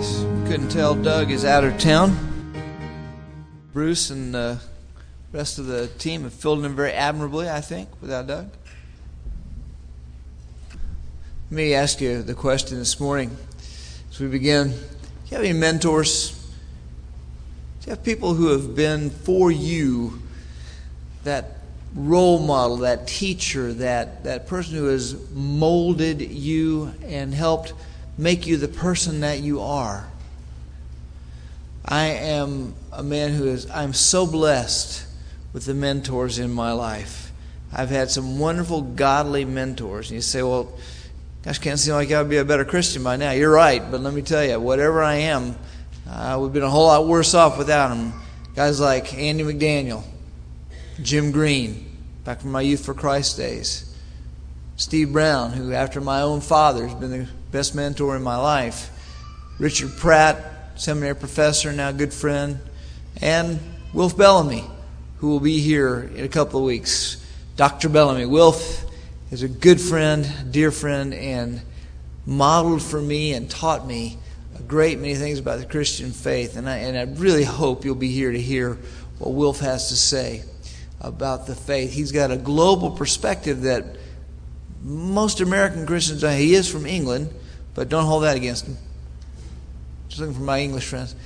case you couldn't tell, Doug is out of town. Bruce and the rest of the team have filled in very admirably, I think, without Doug. Let me ask you the question this morning as we begin. Do you have any mentors? Do you have people who have been for you that role model, that teacher, that person who has molded you and helped make you the person that you are? I am a man I'm so blessed with the mentors in my life. I've had some wonderful godly mentors. And you say, well, gosh, can't seem like I would be a better Christian by now. You're right, but let me tell you, whatever I am, I would have been a whole lot worse off without them. Guys like Andy McDaniel, Jim Green, back from my Youth for Christ days, Steve Brown, who after my own father has been the best mentor in my life, Richard Pratt, seminary professor, now a good friend, and Wilf Bellamy, who will be here in a couple of weeks. Dr. Bellamy. Wilf is a good friend, dear friend, and modeled for me and taught me a great many things about the Christian faith. And I really hope you'll be here to hear what Wilf has to say about the faith. He's got a global perspective that most American Christians don't. He is from England, but don't hold that against him. Just looking for my English friends.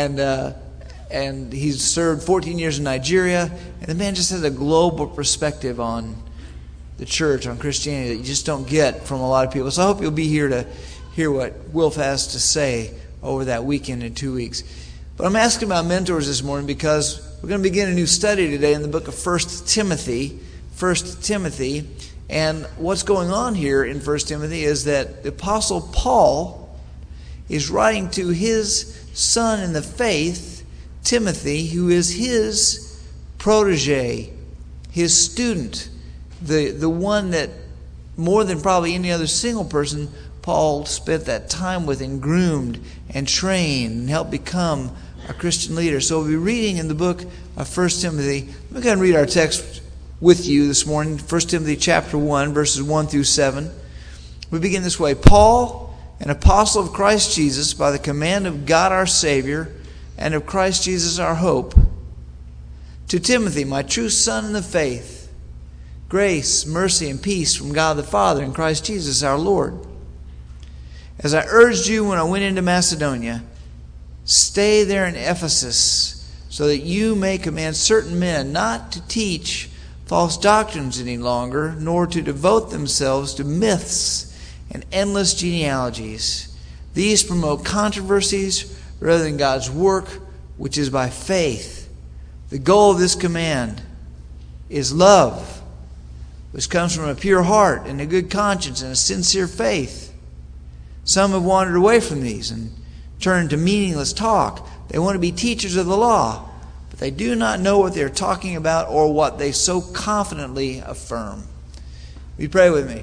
And he's served 14 years in Nigeria, and the man just has a global perspective on the church, on Christianity, that you just don't get from a lot of people. So I hope you'll be here to hear what Wilf has to say over that weekend in 2 weeks. But I'm asking about mentors this morning because we're going to begin a new study today in the book of 1 Timothy. 1 Timothy. And what's going on here in 1 Timothy is that the Apostle Paul is writing to his son in the faith, Timothy, who is his protege, his student, the one that more than probably any other single person Paul spent that time with and groomed and trained and helped become a Christian leader. So we'll be reading in the book of 1 Timothy. Let me go ahead and read our text with you this morning, 1 Timothy chapter 1, verses 1 through 7. We begin this way. Paul, an apostle of Christ Jesus, by the command of God our Savior, and of Christ Jesus our hope, to Timothy, my true son in the faith, grace, mercy, and peace from God the Father and Christ Jesus our Lord. As I urged you when I went into Macedonia, stay there in Ephesus, so that you may command certain men not to teach false doctrines any longer, nor to devote themselves to myths and endless genealogies. These promote controversies rather than God's work, which is by faith. The goal of this command is love, which comes from a pure heart and a good conscience and a sincere faith. Some have wandered away from these and turned to meaningless talk. They want to be teachers of the law, but they do not know what they're talking about or what they so confidently affirm. Will you pray with me?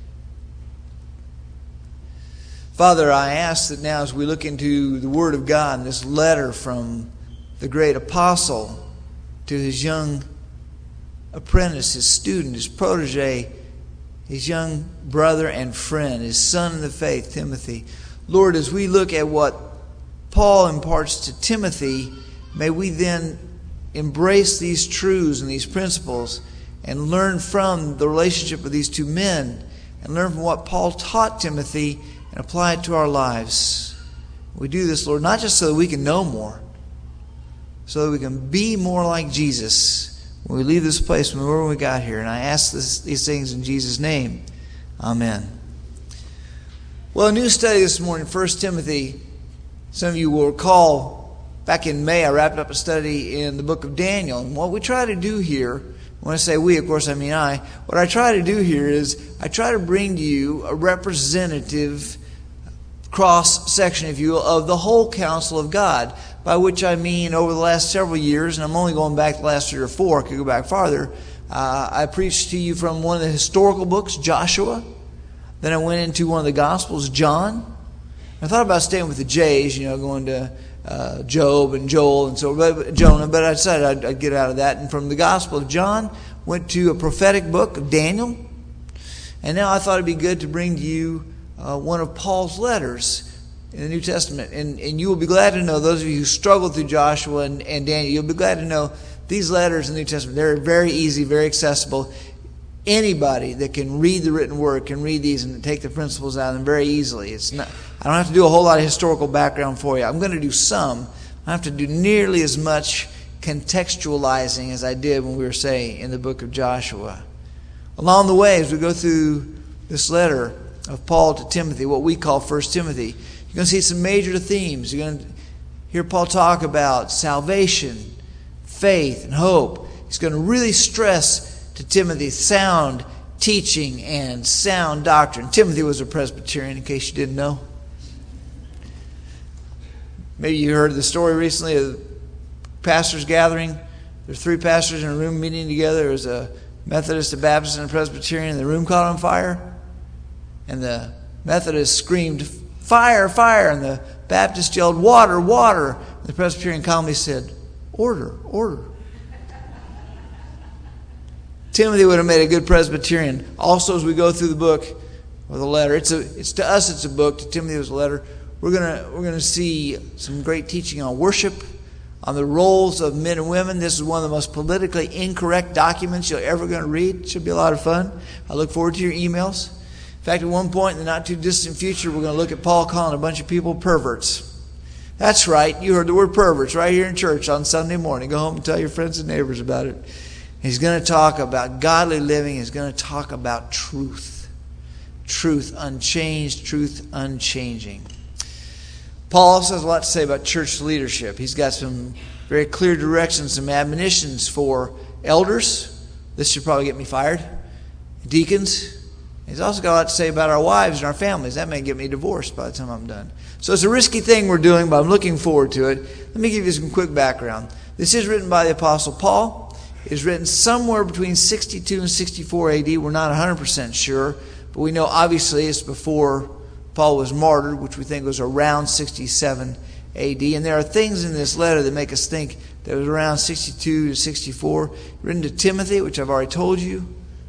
Father, I ask that now as we look into the Word of God and this letter from the great apostle to his young apprentice, his student, his protege, his young brother and friend, his son in the faith, Timothy. Lord, as we look at what Paul imparts to Timothy, may we then embrace these truths and these principles and learn from the relationship of these two men and learn from what Paul taught Timothy and apply it to our lives. We do this, Lord, not just so that we can know more, so that we can be more like Jesus when we leave this place, when we got here. And I ask these things in Jesus' name. Amen. Well, a new study this morning, 1 Timothy. Some of you will recall back in May I wrapped up a study in the book of Daniel. And what we try to do here, when I say we, of course I mean I, what I try to do here is I try to bring to you a representative cross-section, if you will, of the whole counsel of God, by which I mean over the last several years, and I'm only going back the last 3 or 4, I could go back farther. I preached to you from one of the historical books, Joshua. Then I went into one of the Gospels, John. I thought about staying with the J's, going to Job and Joel and Jonah, but I decided I'd get out of that. And from the Gospel of John, went to a prophetic book of Daniel. And now I thought it'd be good to bring to you one of Paul's letters in the New Testament. And you will be glad to know, those of you who struggled through Joshua and Daniel, you'll be glad to know these letters in the New Testament, they're very easy, very accessible. Anybody that can read the written word can read these and take the principles out of them very easily. I don't have to do a whole lot of historical background for you. I'm going to do some. I don't have to do nearly as much contextualizing as I did when we were, say, in the book of Joshua. Along the way, as we go through this letter of Paul to Timothy, what we call 1 Timothy, you're going to see some major themes. You're going to hear Paul talk about salvation, faith, and hope. He's going to really stress to Timothy sound teaching and sound doctrine. Timothy was a Presbyterian, in case you didn't know. Maybe you heard the story recently of the pastors gathering. There's 3 pastors in a room meeting together. There was a Methodist, a Baptist, and a Presbyterian, and the room caught on fire. And the Methodist screamed, "Fire, fire!" And the Baptist yelled, "Water, water!" And the Presbyterian calmly said, "Order, order." Timothy would have made a good Presbyterian. Also, as we go through the book or the letter, it's to us it's a book. To Timothy it was a letter. We're gonna see some great teaching on worship, on the roles of men and women. This is one of the most politically incorrect documents you're ever going to read. It should be a lot of fun. I look forward to your emails. In fact, at one point in the not too distant future, we're going to look at Paul calling a bunch of people perverts. That's right. You heard the word perverts right here in church on Sunday morning. Go home and tell your friends and neighbors about it. He's going to talk about godly living. He's going to talk about truth. Truth unchanged, truth unchanging. Paul also has a lot to say about church leadership. He's got some very clear directions, some admonitions for elders. This should probably get me fired. Deacons. He's also got a lot to say about our wives and our families. That may get me divorced by the time I'm done. So it's a risky thing we're doing, but I'm looking forward to it. Let me give you some quick background. This is written by the Apostle Paul. It is written somewhere between 62 and 64 AD. We're not 100% sure, but we know obviously it's before Paul was martyred, which we think was around 67 AD. And there are things in this letter that make us think that it was around 62 to 64. Written to Timothy, which I've already told you.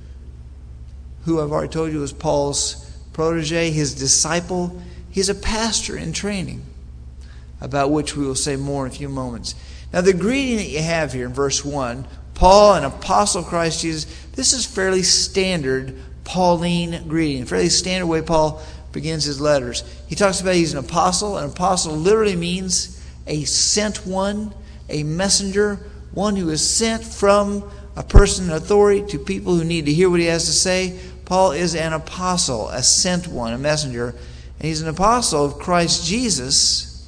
Who I've already told you was Paul's protege, his disciple. He's a pastor in training, about which we will say more in a few moments. Now the greeting that you have here in verse 1, Paul, an apostle of Christ Jesus, this is fairly standard Pauline greeting, fairly standard way Paul begins his letters. He talks about he's an apostle. An apostle literally means a sent one, a messenger, one who is sent from a person in authority to people who need to hear what he has to say. Paul is an apostle, a sent one, a messenger. And he's an apostle of Christ Jesus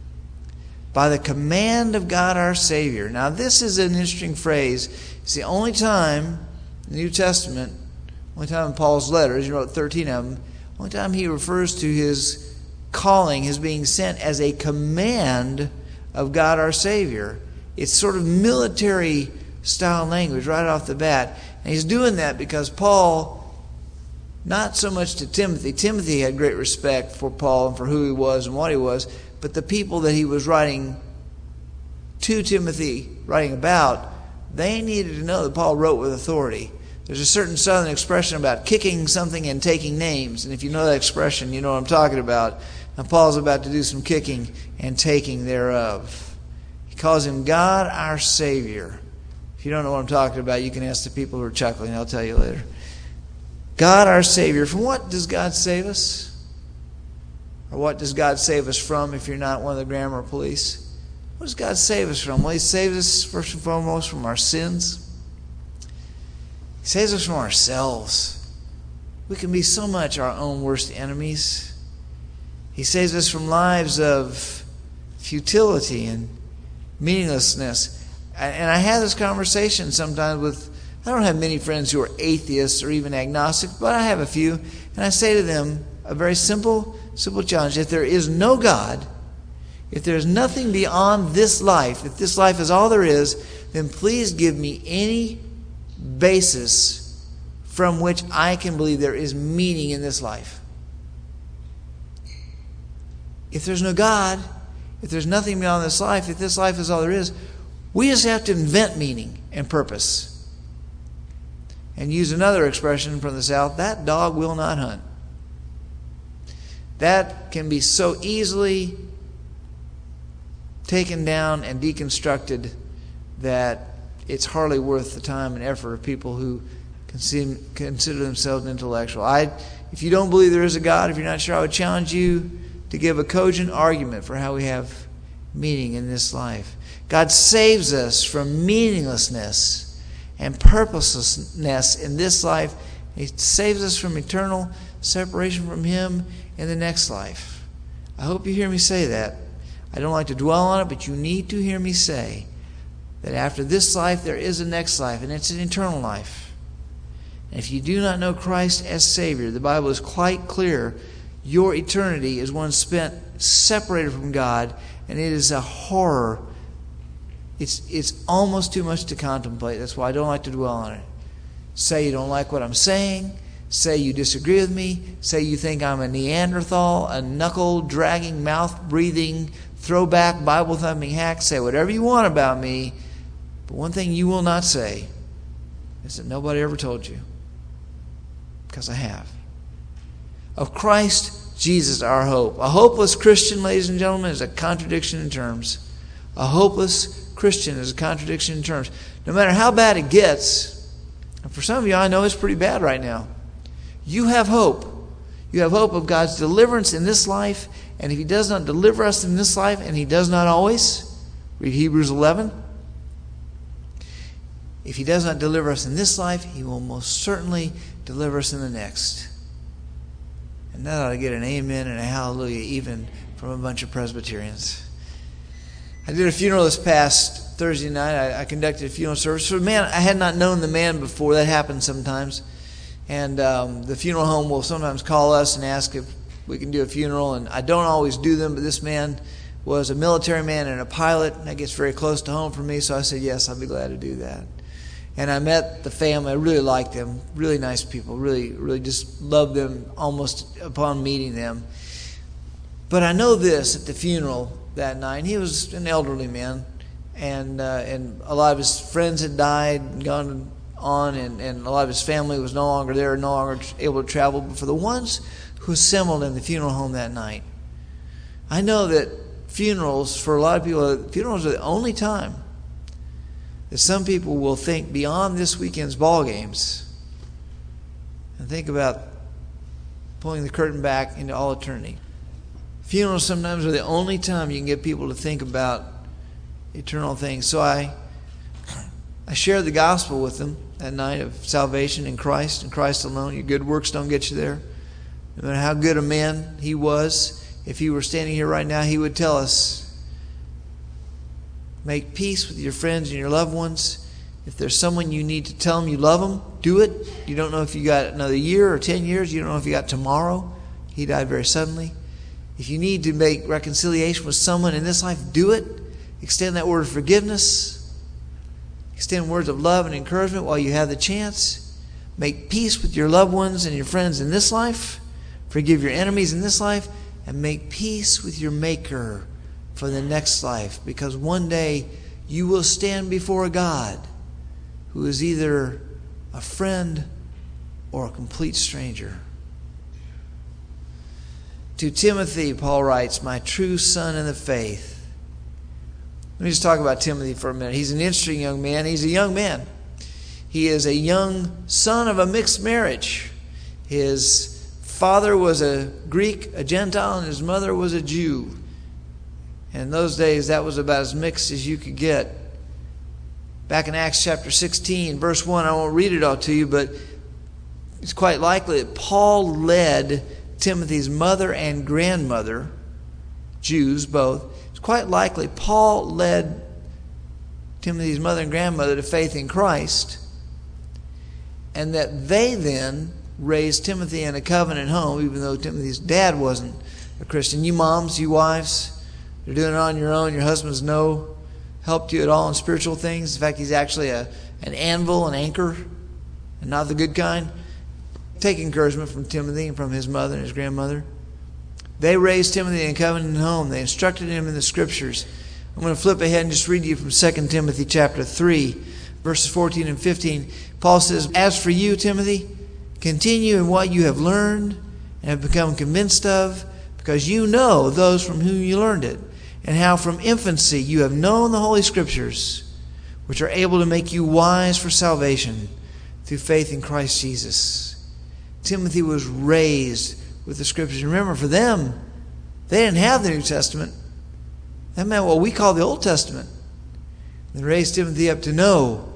by the command of God our Savior. Now this is an interesting phrase. It's the only time in the New Testament, only time in Paul's letters, he wrote 13 of them, only time he refers to his calling, his being sent, as a command of God our Savior. It's sort of military style language right off the bat. And he's doing that because Paul, not so much to Timothy. Timothy had great respect for Paul and for who he was and what he was, but the people that he was writing to Timothy, writing about, they needed to know that Paul wrote with authority. There's a certain Southern expression about kicking something and taking names. And if you know that expression, you know what I'm talking about. And Paul's about to do some kicking and taking thereof. He calls him God our Savior. If you don't know what I'm talking about, you can ask the people who are chuckling. I'll tell you later. God our Savior. From what does God save us? Or what does God save us from if you're not one of the grammar police? What does God save us from? Well, He saves us first and foremost from our sins. He saves us from ourselves. We can be so much our own worst enemies. He saves us from lives of futility and meaninglessness. And I have this conversation sometimes with, I don't have many friends who are atheists or even agnostic, but I have a few. And I say to them a very simple challenge. If there is no God, if there's nothing beyond this life, if this life is all there is, then please give me any basis from which I can believe there is meaning in this life. If there's no God, if there's nothing beyond this life, if this life is all there is, we just have to invent meaning and purpose. And use another expression from the South, that dog will not hunt. that can be so easily taken down and deconstructed that it's hardly worth the time and effort of people who consider themselves intellectual. If you don't believe there is a God, if you're not sure, I would challenge you to give a cogent argument for how we have meaning in this life. God saves us from meaninglessness and purposelessness in this life. He saves us from eternal separation from Him in the next life. I hope you hear me say that. I don't like to dwell on it, but you need to hear me say that after this life there is a next life, and it's an eternal life. And if you do not know Christ as Savior, the Bible is quite clear. Your eternity is one spent separated from God, and it is a horror. It's almost too much to contemplate. That's why I don't like to dwell on it. Say you don't like what I'm saying. Say you disagree with me. Say you think I'm a Neanderthal, a knuckle-dragging, mouth-breathing, throwback, Bible-thumping hack. Say whatever you want about me. But one thing you will not say is that nobody ever told you. Because I have. Of Christ Jesus our hope. A hopeless Christian, ladies and gentlemen, is a contradiction in terms. A hopeless Christian is a contradiction in terms. No matter how bad it gets, and for some of you I know it's pretty bad right now, you have hope. You have hope of God's deliverance in this life, and if He does not deliver us in this life, and He does not always, read Hebrews 11, if He does not deliver us in this life, He will most certainly deliver us in the next. And that ought to get an amen and a hallelujah even from a bunch of Presbyterians. I did a funeral this past Thursday night. I conducted a funeral service for a man. I had not known the man before. That happens sometimes. And the funeral home will sometimes call us and ask if we can do a funeral. And I don't always do them, but this man was a military man and a pilot. And that gets very close to home for me, so I said, yes, I'll be glad to do that. And I met the family. I really liked them. Really nice people. Really, really just loved them almost upon meeting them. But I know this at the funeral that night. He was an elderly man, and a lot of his friends had died and gone on, and a lot of his family was no longer there, no longer able to travel. But for the ones who assembled in the funeral home that night, I know that funerals, for a lot of people, funerals are the only time that some people will think beyond this weekend's ball games and think about pulling the curtain back into all eternity. Funerals sometimes are the only time you can get people to think about eternal things. So I shared the gospel with them that night of salvation in Christ and Christ alone. Your good works don't get you there. No matter how good a man he was, if he were standing here right now, he would tell us, make peace with your friends and your loved ones. If there's someone you need to tell them you love them, do it. You don't know if you got another year or 10 years. You don't know if you got tomorrow. He died very suddenly. If you need to make reconciliation with someone in this life, do it. Extend that word of forgiveness. Extend words of love and encouragement while you have the chance. Make peace with your loved ones and your friends in this life. Forgive your enemies in this life. And make peace with your Maker for the next life. Because one day you will stand before a God who is either a friend or a complete stranger. To Timothy, Paul writes, my true son in the faith. Let me just talk about Timothy for a minute. He's an interesting young man. He's a young man. He is a young son of a mixed marriage. His father was a Greek, a Gentile, and his mother was a Jew. And in those days, that was about as mixed as you could get. Back in Acts chapter 16, verse 1, I won't read it all to you, but it's quite likely that Paul led Timothy's mother and grandmother, Jews both, it's quite likely Paul led Timothy's mother and grandmother to faith in Christ, and that they then raised Timothy in a covenant home, even though Timothy's dad wasn't a Christian. You moms, you wives, you're doing it on your own. Your husband's helped you at all in spiritual things. In fact, he's actually an anvil, an anchor, and not the good kind. Take encouragement from Timothy and from his mother and his grandmother. They raised Timothy in a covenant home. They instructed him in the Scriptures. I'm going to flip ahead and just read to you from 2 Timothy chapter 3, verses 14 and 15. Paul says, as for you, Timothy, continue in what you have learned and have become convinced of, because you know those from whom you learned it, and how from infancy you have known the Holy Scriptures, which are able to make you wise for salvation through faith in Christ Jesus. Timothy was raised with the Scriptures. Remember, for them, they didn't have the New Testament. That meant what we call the Old Testament. They raised Timothy up to know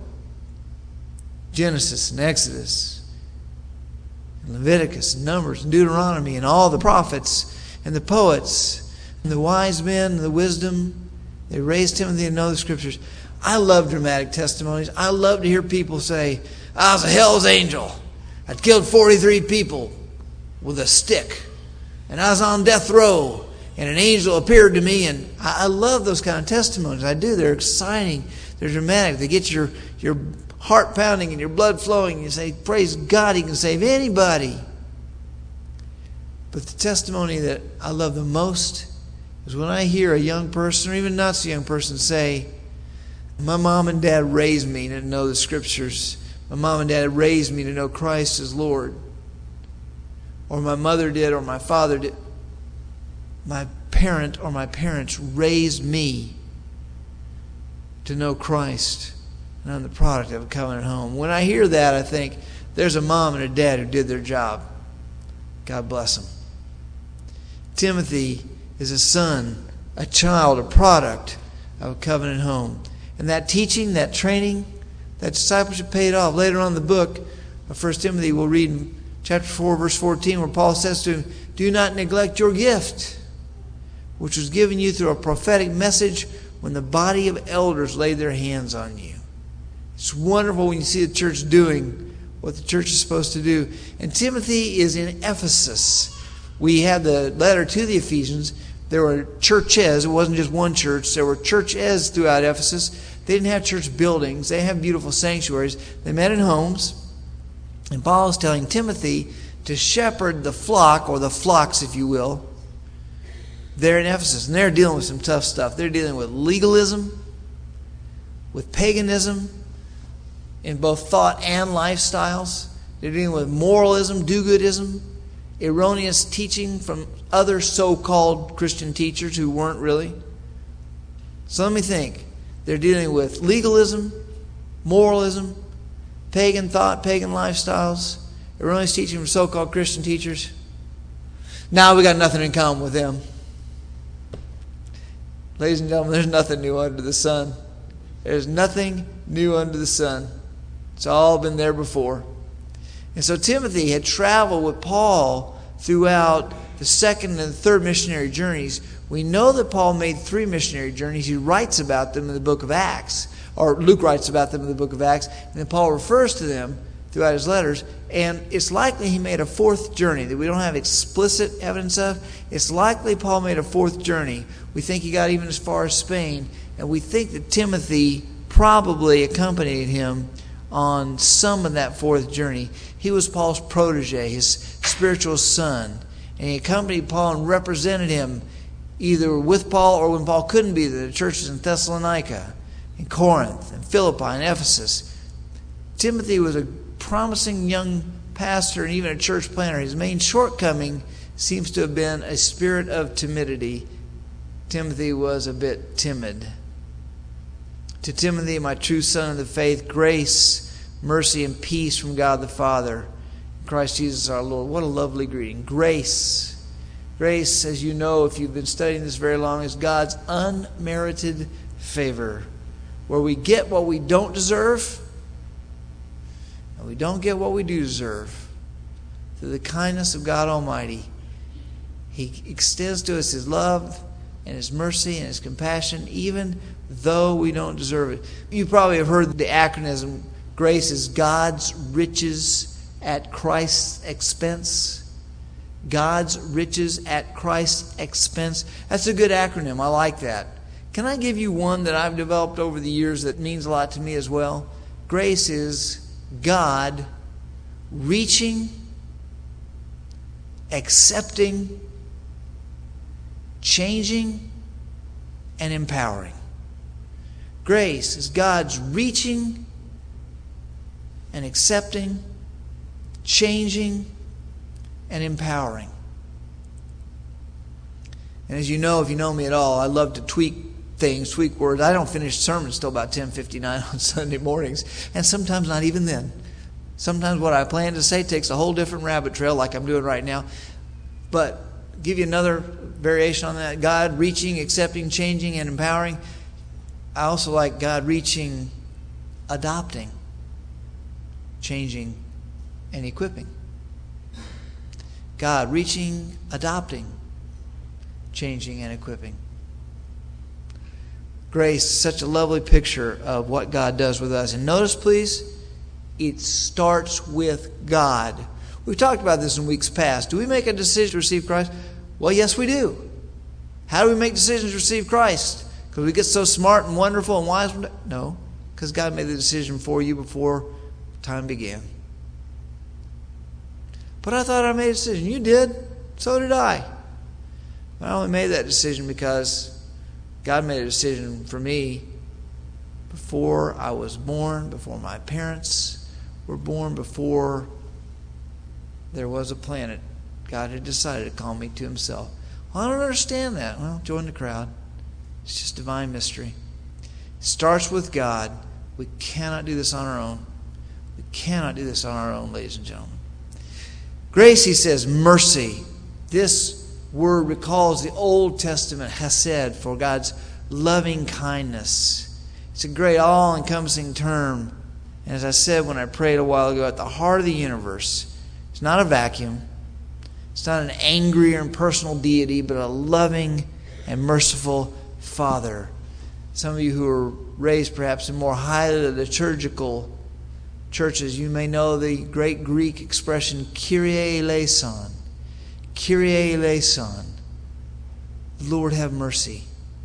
Genesis and Exodus, and Leviticus and Numbers and Deuteronomy and all the prophets and the poets and the wise men and the wisdom. They raised Timothy to know the Scriptures. I love dramatic testimonies. I love to hear people say, I was a hell's angel. I killed 43 people with a stick. And I was on death row. And an angel appeared to me. And I love those kind of testimonies. I do. They're exciting. They're dramatic. They get your heart pounding and your blood flowing. And you say, praise God, He can save anybody. But the testimony that I love the most is when I hear a young person, or even not so young person, say, my mom and dad raised me to know the Scriptures. My mom and dad raised me to know Christ as Lord. Or my mother did, or my father did. My parent or my parents raised me to know Christ. And I'm the product of a covenant home. When I hear that, I think, there's a mom and a dad who did their job. God bless them. Timothy is a son, a child, a product of a covenant home. And that teaching, that training, that discipleship paid off. Later on in the book of 1 Timothy, we'll read in chapter 4, verse 14, where Paul says to him, do not neglect your gift, which was given you through a prophetic message when the body of elders laid their hands on you. It's wonderful when you see the church doing what the church is supposed to do. And Timothy is in Ephesus. We had the letter to the Ephesians. There were churches. It wasn't just one church. There were churches throughout Ephesus. They didn't have church buildings. They have beautiful sanctuaries. They met in homes. And Paul is telling Timothy to shepherd the flock, or the flocks, if you will, there in Ephesus. And they're dealing with some tough stuff. They're dealing with legalism, with paganism, in both thought and lifestyles. They're dealing with moralism, do-goodism, erroneous teaching from other so-called Christian teachers who weren't really. So let me think. They're dealing with legalism, moralism, pagan thought, pagan lifestyles, erroneous teaching from so-called Christian teachers. Now we got nothing in common with them. Ladies and gentlemen, there's nothing new under the sun. There's nothing new under the sun. It's all been there before. And so Timothy had traveled with Paul throughout the second and third missionary journeys. We know that Paul made 3 missionary journeys. He writes about them in the book of Acts. Or Luke writes about them in the book of Acts. And then Paul refers to them throughout his letters. And it's likely he made a 4th journey that we don't have explicit evidence of. It's likely Paul made a 4th journey. We think he got even as far as Spain. And we think that Timothy probably accompanied him on some of that 4th journey. He was Paul's protege, his spiritual son. And he accompanied Paul and represented him either with Paul or when Paul couldn't be there. The churches in Thessalonica, in Corinth, in Philippi, and Ephesus. Timothy was a promising young pastor and even a church planner. His main shortcoming seems to have been a spirit of timidity. Timothy was a bit timid. To Timothy, my true son of the faith, grace, mercy, and peace from God the Father, Christ Jesus our Lord. What a lovely greeting. Grace. Grace, as you know, if you've been studying this very long, is God's unmerited favor, where we get what we don't deserve, and we don't get what we do deserve. Through the kindness of God Almighty, He extends to us His love and His mercy and His compassion, even though we don't deserve it. You probably have heard the acronym, grace is God's riches at Christ's expense. God's riches at Christ's expense. That's a good acronym. I like that. Can I give you one that I've developed over the years that means a lot to me as well? Grace is God reaching, accepting, changing, and empowering. Grace is God's reaching and accepting, changing, and empowering. And as you know, if you know me at all, I love to tweak things, tweak words. I don't finish sermons till about 10:59 on Sunday mornings, and sometimes not even then. Sometimes what I plan to say takes a whole different rabbit trail like I'm doing right now. But give you another variation on that. God reaching, accepting, changing, and empowering. I also like God reaching, adopting, changing, and equipping. God reaching, adopting, changing, and equipping. Grace, such a lovely picture of what God does with us. And notice, please, it starts with God. We've talked about this in weeks past. Do we make a decision to receive Christ? Well, yes, we do. How do we make decisions to receive Christ? Because we get so smart and wonderful and wise? No, because God made the decision for you before time began. But I thought I made a decision. You did. So did I. But I only made that decision because God made a decision for me before I was born, before my parents were born, before there was a planet. God had decided to call me to himself. Well, I don't understand that. Well, join the crowd. It's just divine mystery. It starts with God. We cannot do this on our own. We cannot do this on our own, ladies and gentlemen. Grace, he says, mercy. This word recalls the Old Testament hesed, for God's loving kindness. It's a great all-encompassing term. And as I said when I prayed a while ago, at the heart of the universe, it's not a vacuum. It's not an angry or impersonal deity, but a loving and merciful Father. Some of you who are raised perhaps in more highly liturgical churches, you may know the great Greek expression, Kyrie eleison. Kyrie eleison. Lord, have mercy.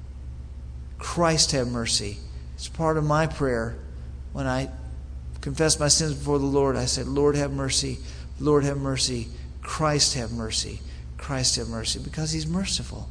Christ, have mercy. It's part of my prayer. When I confess my sins before the Lord, I said, Lord, have mercy. Lord, have mercy. Christ, have mercy. Christ, have mercy. Because he's merciful.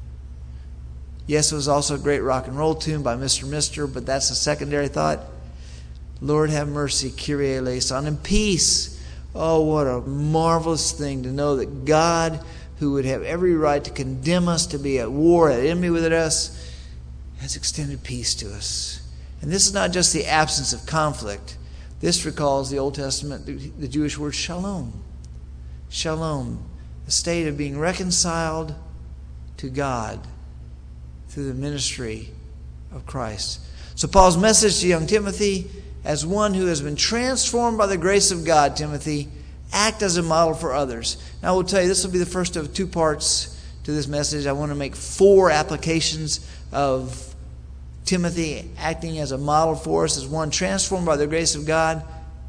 Yes, it was also a great rock and roll tune by Mr. Mister, but that's a secondary thought. Lord, have mercy. Kyrie eleison. And peace. Oh, what a marvelous thing to know that God, who would have every right to condemn us, to be at war, at enemy with us, has extended peace to us. And this is not just the absence of conflict. This recalls the Old Testament, the Jewish word shalom. Shalom, the state of being reconciled to God through the ministry of Christ. So Paul's message to young Timothy, as one who has been transformed by the grace of God, Timothy, act as a model for others. Now I will tell you, this will be the first of two parts to this message. I want to make 4 applications of Timothy acting as a model for us, as one transformed by the grace of God.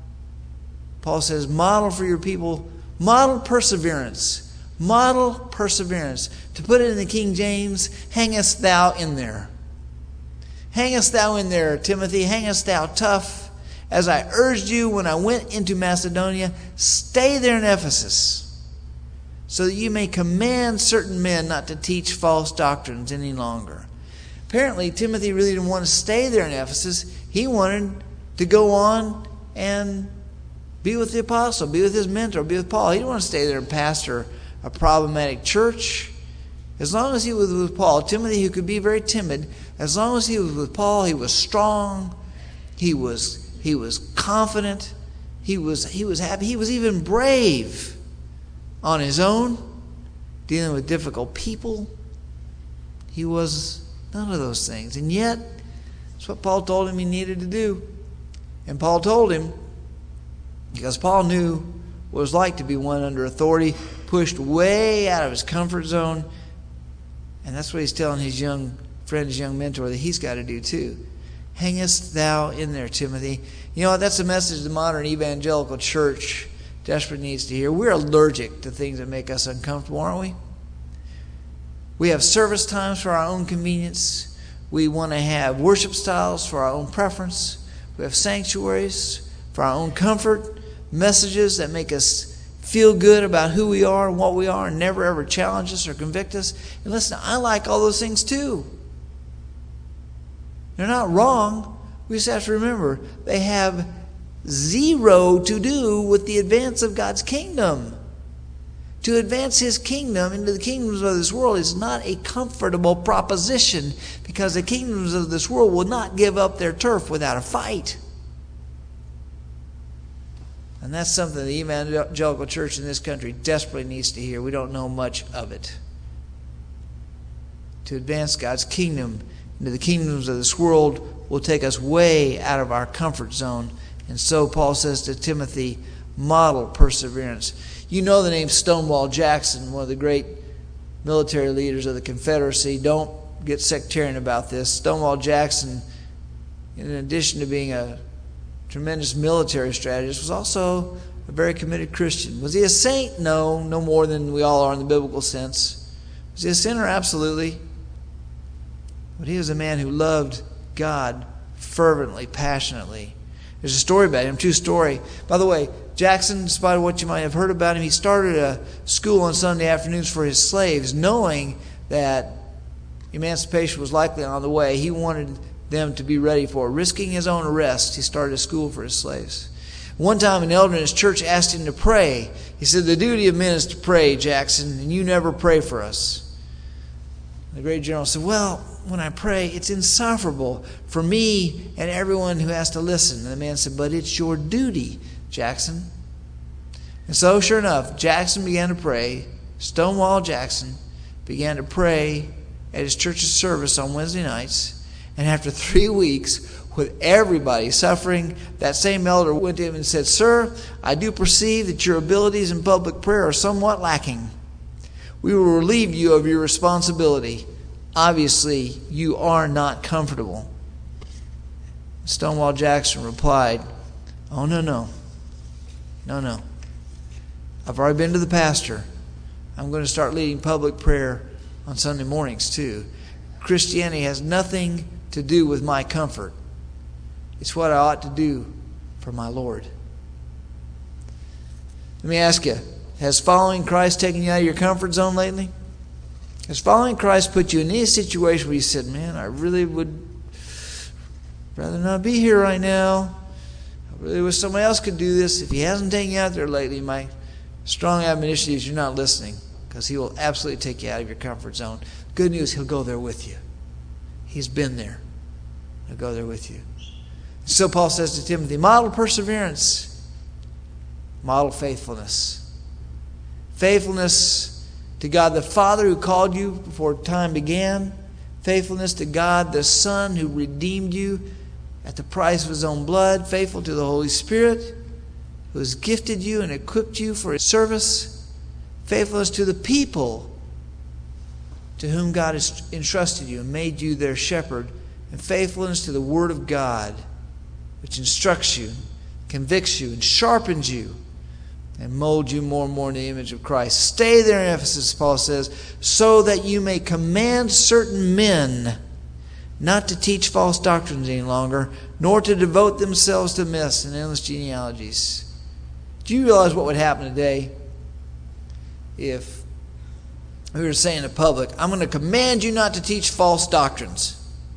Paul says, model for your people, model perseverance. Model perseverance. To put it in the King James, hangest thou in there. Hangest thou in there, Timothy. Hangest thou tough. As I urged you when I went into Macedonia, stay there in Ephesus, so that you may command certain men not to teach false doctrines any longer. Apparently, Timothy really didn't want to stay there in Ephesus. He wanted to go on and be with the apostle, be with his mentor, be with Paul. He didn't want to stay there and pastor a problematic church. As long as he was with Paul, Timothy, who could be very timid, as long as he was with Paul, he was strong, he was confident, he was happy, he was even brave on his own, dealing with difficult people. He was none of those things. And yet, that's what Paul told him he needed to do. And Paul told him, because Paul knew what it was like to be one under authority, pushed way out of his comfort zone. And that's what he's telling his young friend, his young mentor, that he's got to do too. Hangest thou in there, Timothy. You know what? That's a message the modern evangelical church desperately needs to hear. We're allergic to things that make us uncomfortable, aren't we? We have service times for our own convenience. We want to have worship styles for our own preference. We have sanctuaries for our own comfort, messages that make us feel good about who we are and what we are and never ever challenge us or convict us. And listen, I like all those things too. They're not wrong. We just have to remember they have zero to do with the advance of God's kingdom. To advance his kingdom into the kingdoms of this world is not a comfortable proposition, because the kingdoms of this world will not give up their turf without a fight. And that's something the evangelical church in this country desperately needs to hear. We don't know much of it. To advance God's kingdom into the kingdoms of this world will take us way out of our comfort zone. And so Paul says to Timothy, model perseverance. You know the name Stonewall Jackson, one of the great military leaders of the Confederacy. Don't get sectarian about this. Stonewall Jackson, in addition to being a tremendous military strategist, was also a very committed Christian. Was he a saint? No, no more than we all are in the biblical sense. Was he a sinner? Absolutely. But he was a man who loved God fervently, passionately. There's a story about him, true story. By the way, Jackson, despite what you might have heard about him, he started a school on Sunday afternoons for his slaves, knowing that emancipation was likely on the way. He wanted them to be ready for it. Risking his own arrest, he started a school for his slaves. One time, an elder in his church asked him to pray. He said, "The duty of men is to pray, Jackson, and you never pray for us." The great general said, "Well, when I pray, it's insufferable for me and everyone who has to listen." And the man said, "But it's your duty, Jackson." And so, sure enough, Jackson began to pray. Stonewall Jackson began to pray at his church's service on Wednesday nights. And after 3 weeks, with everybody suffering, that same elder went to him and said, "Sir, I do perceive that your abilities in public prayer are somewhat lacking. We will relieve you of your responsibility. Obviously, you are not comfortable." Stonewall Jackson replied, "Oh, no. I've already been to the pastor. I'm going to start leading public prayer on Sunday mornings too. Christianity has nothing to do with my comfort. It's what I ought to do for my Lord." Let me ask you, has following Christ taken you out of your comfort zone lately? Has following Christ put you in any situation where you said, "Man, I really would rather not be here right now. I really wish somebody else could do this"? If he hasn't taken you out there lately, my strong admonition is you're not listening, because he will absolutely take you out of your comfort zone. Good news, he'll go there with you. He's been there. He'll go there with you. So Paul says to Timothy, model perseverance. Model faithfulness. Faithfulness to God the Father who called you before time began. Faithfulness to God the Son who redeemed you at the price of his own blood. Faithful to the Holy Spirit who has gifted you and equipped you for his service. Faithfulness to the people to whom God has entrusted you and made you their shepherd. And faithfulness to the Word of God, which instructs you, convicts you, and sharpens you, and molds you more and more in the image of Christ. Stay there in Ephesus, Paul says, so that you may command certain men not to teach false doctrines any longer, nor to devote themselves to myths and endless genealogies. Do you realize what would happen today if we were saying to the public, "I'm going to command you not to teach false doctrines"?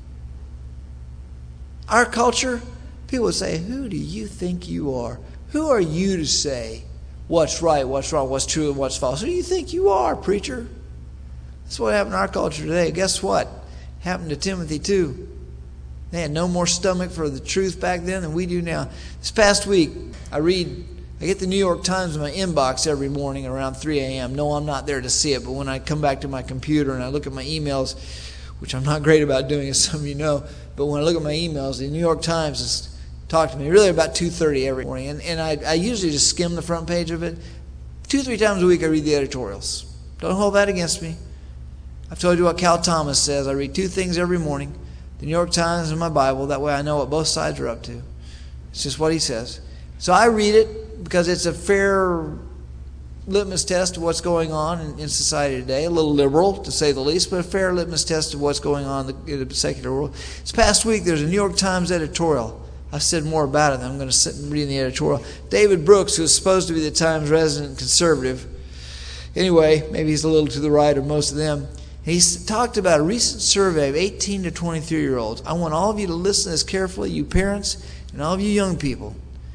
Our culture, people would say, "Who do you think you are? Who are you to say what's right, what's wrong, what's true, and what's false? Who do you think you are, preacher?" That's what happened in our culture today. Guess what? Happened to Timothy too. They had no more stomach for the truth back then than we do now. This past week, I get the New York Times in my inbox every morning around 3 a.m. No, I'm not there to see it, but when I come back to my computer and I look at my emails, which I'm not great about doing, as some of you know, but when I look at my emails, the New York Times has talked to me really about 2:30 every morning. And I usually just skim the front page of it. 2-3 times a week I read the editorials. Don't hold that against me. I've told you what Cal Thomas says. I read 2 things every morning, the New York Times and my Bible. That way I know what both sides are up to. It's just what he says. So I read it because it's a fair litmus test of what's going on in society today. A little liberal, to say the least, but a fair litmus test of what's going on in the secular world. This past week, there's a New York Times editorial. I've said more about it. I'm going to sit and read the editorial. David Brooks, who's supposed to be the Times resident conservative, anyway, maybe he's a little to the right of most of them, he's talked about a recent survey of 18 to 23-year-olds. I want all of you to listen to this carefully, you parents and all of you young people.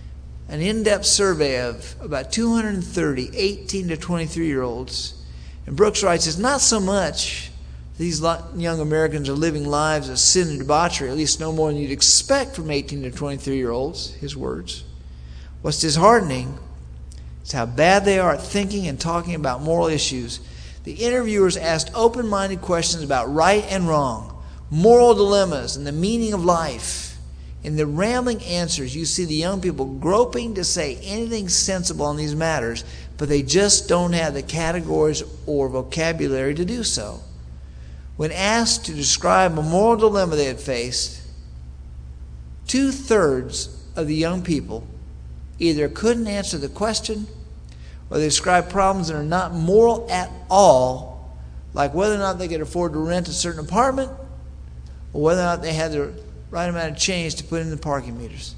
an in-depth survey of about 230 18 to 23-year-olds. And Brooks writes, it's not so much these young Americans are living lives of sin and debauchery, at least no more than you'd expect from 18 to 23-year-olds, his words. What's disheartening is how bad they are at thinking and talking about moral issues. The interviewers asked open-minded questions about right and wrong, moral dilemmas, and the meaning of life. In the rambling answers, you see the young people groping to say anything sensible on these matters, but they just don't have the categories or vocabulary to do so. When asked to describe a moral dilemma they had faced, 2/3 of the young people either couldn't answer the question or they described problems that are not moral at all, like whether or not they could afford to rent a certain apartment or whether or not they had the right amount of change to put in the parking meters.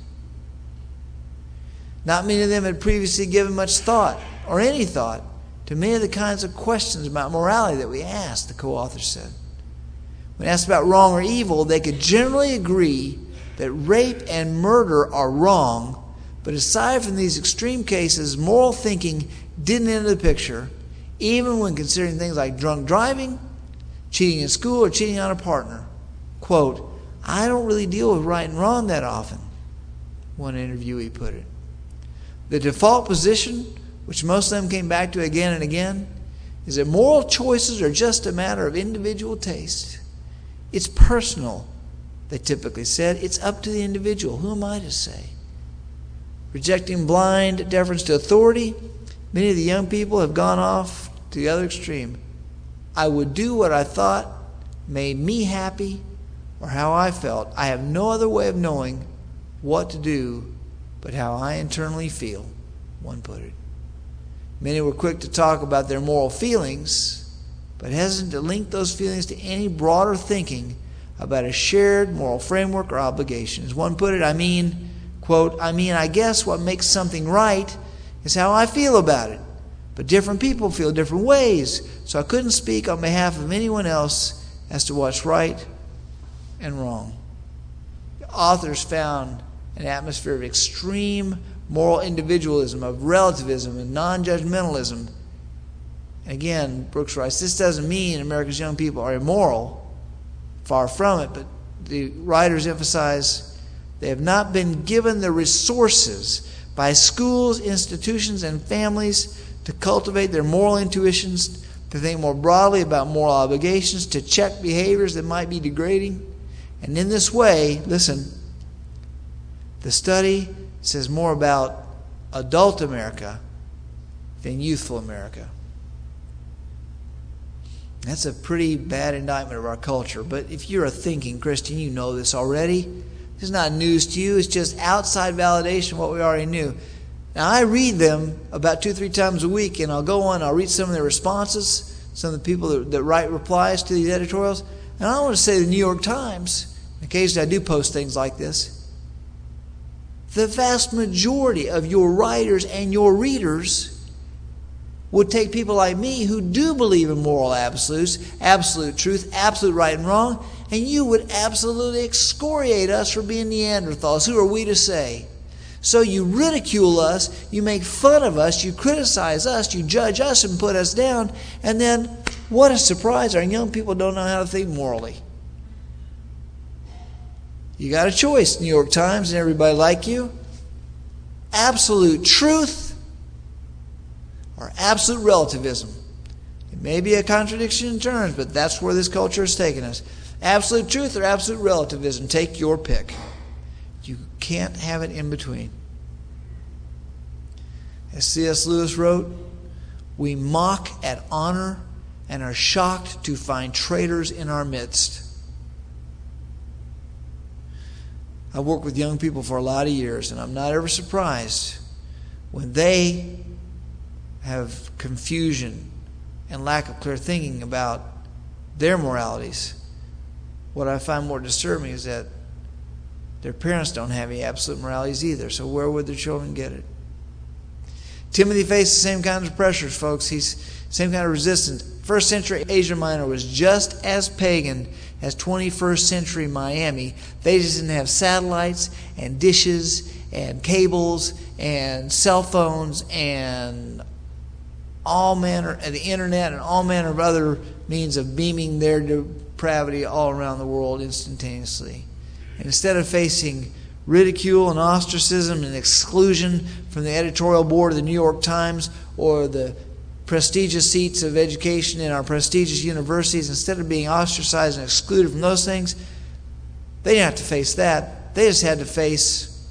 Not many of them had previously given much thought, or any thought, to many of the kinds of questions about morality that we asked, the co-author said. When asked about wrong or evil, they could generally agree that rape and murder are wrong, but aside from these extreme cases, moral thinking didn't enter the picture, even when considering things like drunk driving, cheating in school, or cheating on a partner. Quote, I don't really deal with right and wrong that often, one interviewee put it. The default position, which most of them came back to again and again, is that moral choices are just a matter of individual taste. It's personal, they typically said. It's up to the individual. Who am I to say? Rejecting blind deference to authority, many of the young people have gone off to the other extreme. I would do what I thought made me happy or how I felt. I have no other way of knowing what to do but how I internally feel, one put it. Many were quick to talk about their moral feelings, but hesitant to link those feelings to any broader thinking about a shared moral framework or obligation. As one put it, quote, I guess what makes something right is how I feel about it. But different people feel different ways, so I couldn't speak on behalf of anyone else as to what's right and wrong. The authors found an atmosphere of extreme moral individualism, of relativism and non-judgmentalism. And again, Brooks writes, this doesn't mean America's young people are immoral. Far from it, but the writers emphasize they have not been given the resources by schools, institutions, and families to cultivate their moral intuitions, to think more broadly about moral obligations, to check behaviors that might be degrading. And in this way, listen, the study says more about adult America than youthful America. That's a pretty bad indictment of our culture. But if you're a thinking Christian, you know this already. This is not news to you. It's just outside validation of what we already knew. Now, I read them about 2-3 times a week, and I'll go on, I'll read some of their responses, some of the people that write replies to these editorials. And I want to say the New York Times, occasionally I do post things like this. The vast majority of your writers and your readers would take people like me who do believe in moral absolutes, absolute truth, absolute right and wrong, and you would absolutely excoriate us for being Neanderthals. Who are we to say? So you ridicule us, you make fun of us, you criticize us, you judge us and put us down, and then, what a surprise, our young people don't know how to think morally. You got a choice, New York Times and everybody like you. Absolute truth or absolute relativism. It may be a contradiction in terms, but that's where this culture has taken us. Absolute truth or absolute relativism. Take your pick. You can't have it in between. As C.S. Lewis wrote, we mock at honor and are shocked to find traitors in our midst. I've worked with young people for a lot of years, and I'm not ever surprised when they have confusion and lack of clear thinking about their moralities. What I find more disturbing is that their parents don't have any absolute moralities either, so where would their children get it? Timothy faced the same kinds of pressures, folks. Same kind of resistance. First century Asia Minor was just as pagan as 21st century Miami. They just didn't have satellites and dishes and cables and cell phones and all manner, and the internet and all manner of other means of beaming their depravity all around the world instantaneously. And instead of facing ridicule and ostracism and exclusion from the editorial board of the New York Times or the prestigious seats of education in our prestigious universities, instead of being ostracized and excluded from those things, they didn't have to face that. They just had to face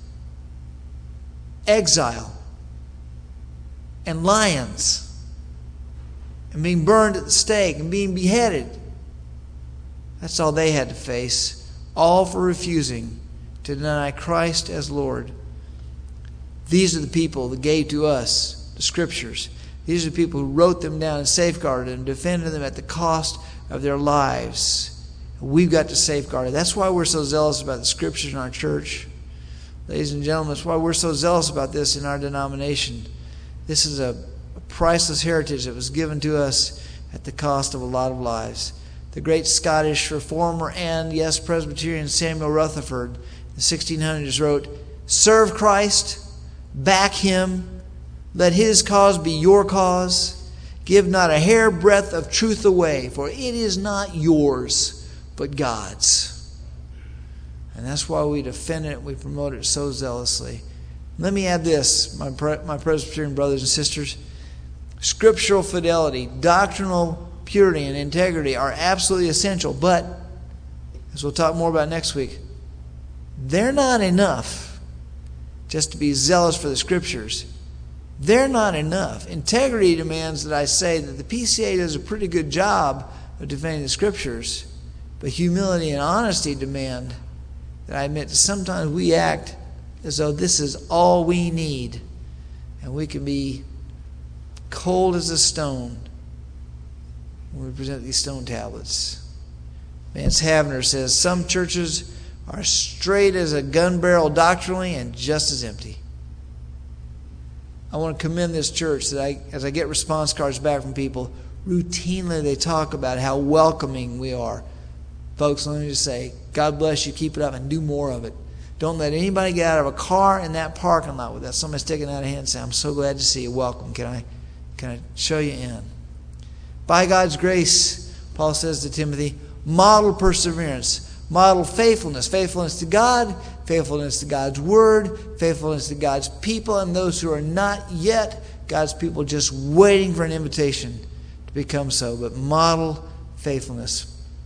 exile and lions and being burned at the stake and being beheaded. That's all they had to face, all for refusing to deny Christ as Lord. These are the people that gave to us the Scriptures. These are the people who wrote them down and safeguarded them, defended them at the cost of their lives. We've got to safeguard it. That's why we're so zealous about the Scriptures in our church. Ladies and gentlemen, that's why we're so zealous about this in our denomination. This is a priceless heritage that was given to us at the cost of a lot of lives. The great Scottish reformer and, yes, Presbyterian Samuel Rutherford in the 1600s wrote, "Serve Christ, back him, let his cause be your cause. Give not a hairbreadth of truth away, for it is not yours, but God's." And that's why we defend it, we promote it so zealously. Let me add this, my Presbyterian brothers and sisters. Scriptural fidelity, doctrinal purity, and integrity are absolutely essential, but, as we'll talk more about next week, they're not enough just to be zealous for the Scriptures. They're not enough. Integrity demands that I say that the PCA does a pretty good job of defending the Scriptures, but humility and honesty demand that I admit that sometimes we act as though this is all we need, and we can be cold as a stone when we present these stone tablets. Vance Havner says, "Some churches are straight as a gun barrel doctrinally and just as empty." I want to commend this church that as I get response cards back from people, routinely they talk about how welcoming we are. Folks, let me just say, God bless you, keep it up and do more of it. Don't let anybody get out of a car in that parking lot without somebody sticking out a hand and saying, "I'm so glad to see you, welcome, can I show you in?" By God's grace, Paul says to Timothy, model perseverance, model faithfulness, faithfulness to God, faithfulness to God's Word, faithfulness to God's people, and those who are not yet God's people, just waiting for an invitation to become so. But model faithfulness.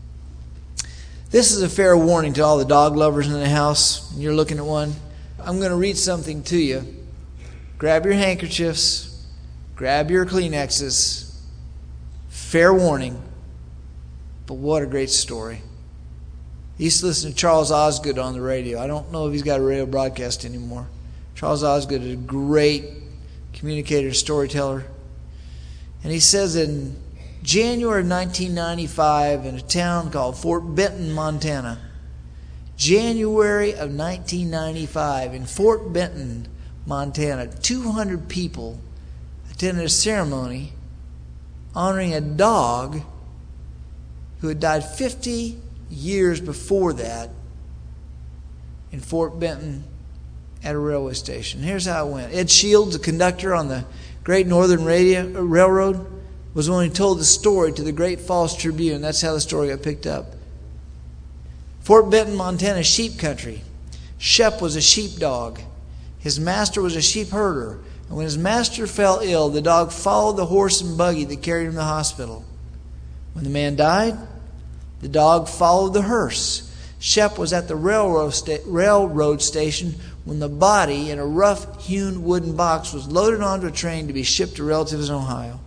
This is a fair warning to all the dog lovers in the house. You're looking at one. I'm going to read something to you. Grab your handkerchiefs. Grab your Kleenexes. Fair warning. But what a great story. I used to listen to Charles Osgood on the radio. I don't know if he's got a radio broadcast anymore. Charles Osgood is a great communicator, storyteller. And he says in January of 1995 in a town called Fort Benton, Montana. January of 1995 in Fort Benton, Montana, 200 people attended a ceremony honoring a dog who had died 50 years before that in Fort Benton at a railway station. Here's how it went. Ed Shields, the conductor on the Great Northern Railroad, was the one who told the story to the Great Falls Tribune. That's how the story got picked up. Fort Benton, Montana, sheep country. Shep was a sheepdog. His master was a sheep herder. And when his master fell ill, the dog followed the horse and buggy that carried him to the hospital. When the man died, the dog followed the hearse. Shep was at the railroad station when the body in a rough-hewn wooden box was loaded onto a train to be shipped to relatives in Ohio.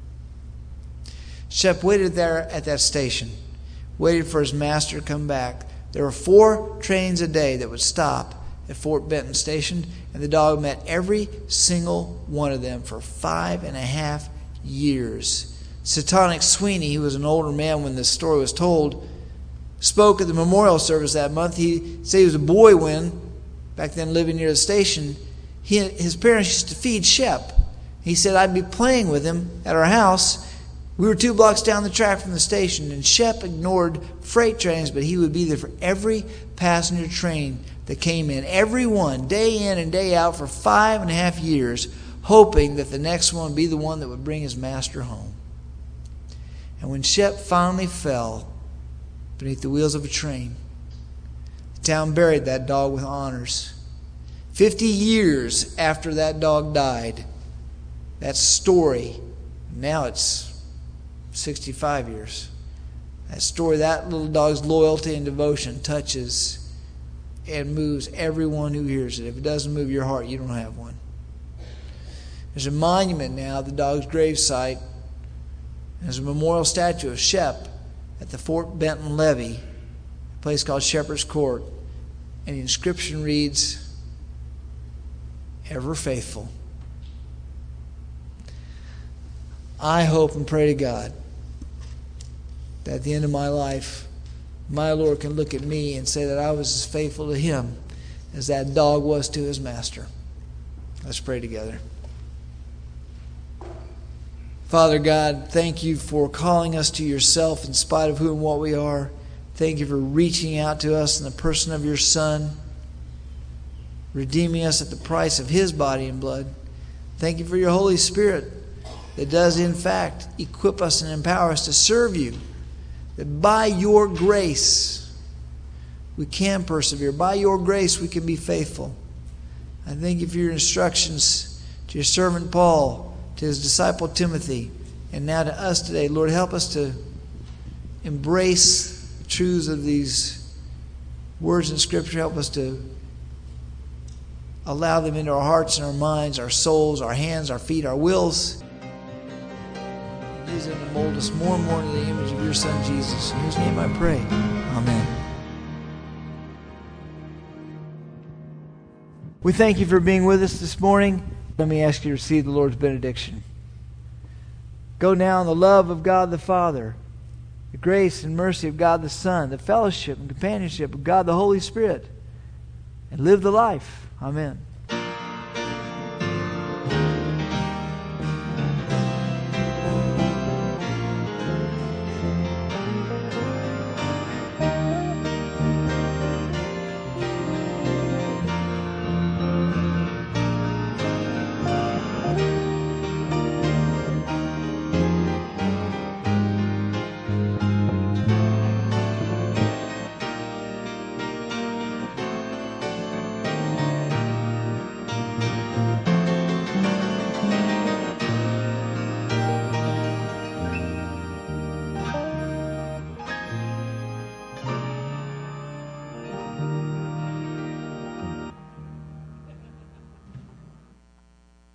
Shep waited there at that station, waited for his master to come back. There were 4 trains a day that would stop at Fort Benton Station, and the dog met every single one of them for 5.5 years. Satonic Sweeney, who was an older man when this story was told, spoke at the memorial service that month. He said he was a boy when, back then living near the station, his parents used to feed Shep. He said, I'd be playing with him at our house. We were 2 blocks down the track from the station, and Shep ignored freight trains, but he would be there for every passenger train that came in, every one, day in and day out for 5.5 years, hoping that the next one would be the one that would bring his master home. And when Shep finally fell beneath the wheels of a train, the town buried that dog with honors. 50 years after that dog died, that story, now it's 65 years, that story, that little dog's loyalty and devotion touches and moves everyone who hears it. If it doesn't move your heart, you don't have one. There's a monument now at the dog's gravesite. There's a memorial statue of Shep at the Fort Benton Levee, a place called Shepherd's Court. And the inscription reads, "Ever faithful." I hope and pray to God that at the end of my life, my Lord can look at me and say that I was as faithful to Him as that dog was to his master. Let's pray together. Father God, thank you for calling us to yourself in spite of who and what we are. Thank you for reaching out to us in the person of your Son, redeeming us at the price of His body and blood. Thank you for your Holy Spirit that does in fact equip us and empower us to serve you. That by your grace we can persevere. By your grace we can be faithful. I thank you for your instructions to your servant Paul, to his disciple Timothy, and now to us today. Lord, help us to embrace the truths of these words in Scripture. Help us to allow them into our hearts and our minds, our souls, our hands, our feet, our wills. Use them to mold us more and more into the image of your Son, Jesus. In whose name I pray. Amen. We thank you for being with us this morning. Let me ask you to receive the Lord's benediction. Go now in the love of God the Father, the grace and mercy of God the Son, the fellowship and companionship of God the Holy Spirit, and live the life. Amen.